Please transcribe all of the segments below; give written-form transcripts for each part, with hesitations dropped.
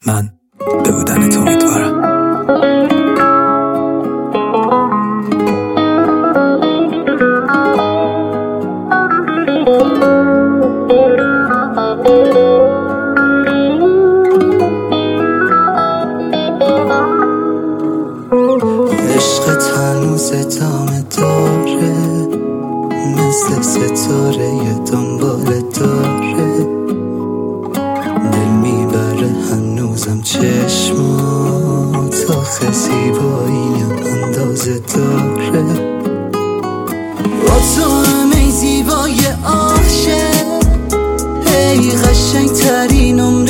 من به بودنت امیدوارم. عشقت هنوز ادامه داره، مثل ستاره دنبال داره، دل میبره هنوزم چشمات، آخه زیبایی اندازه داره. با تو همه زیبای عاشق، ای قشنگ ترین عمر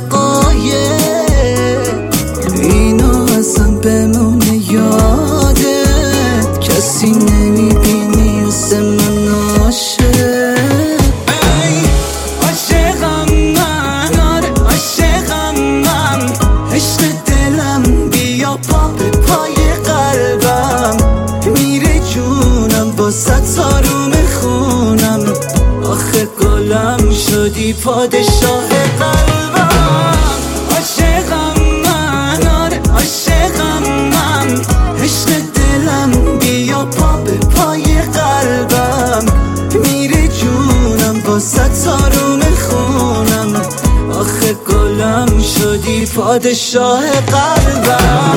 دقایق، اینو ازم بمونه یاده، کسی نمیبینی مثل من عاشق. ای عاشقم من، آره عاشقم من، عشق دلم بیا پا به پای قلبم، میره جونم با ست آروم خونم، آخه گلم شدی پادشاه قلبم. عاشقم من، آره عاشقم من، عشق دلم بیا پا به پای قلبم، میره جونم با ست آروم خونم، آخه گلم شدی پادشاه قلبم.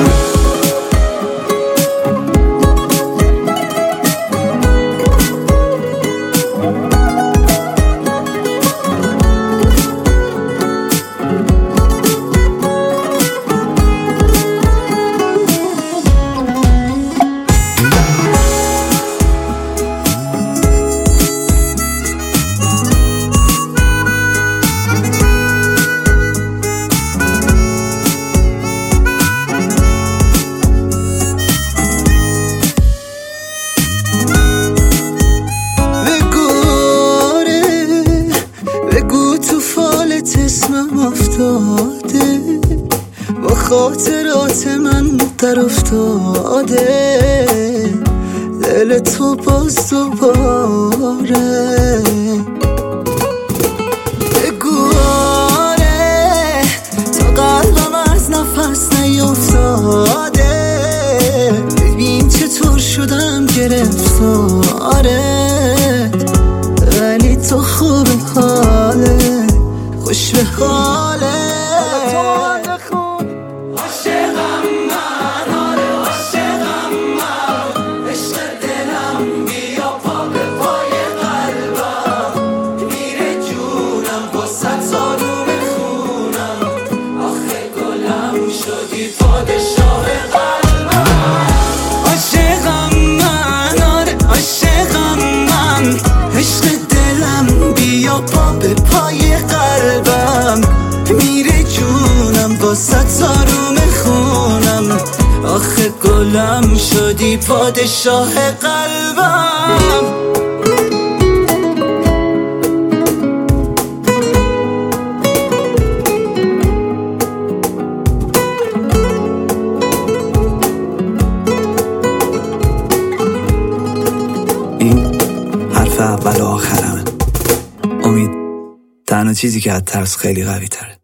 اسمم افتاده، با خاطرات من در افتاده، دل تو باز دوباره. بگو آره، تا قلبم از نفس نیفتاده، ببین چطور شدم گرفتاره، ولی تو خوب حاله، خوش به حاله. عاشقم من، آره عاشقم من، عشق دلم بیا پا به پای قلبم، میره جونم با ست آروم خونم، آخه گلم شدی پادشاه قلبم. عاشقم من، آره عاشقم من، عشق دلم بیا پا به پای قلبم، میره جونم با ست آروم خونم، آخه گلم شدی پادشاه قلبم. این حرف اول و آخرمه. امید تنها چیزی که از ترس خیلی قوی تره.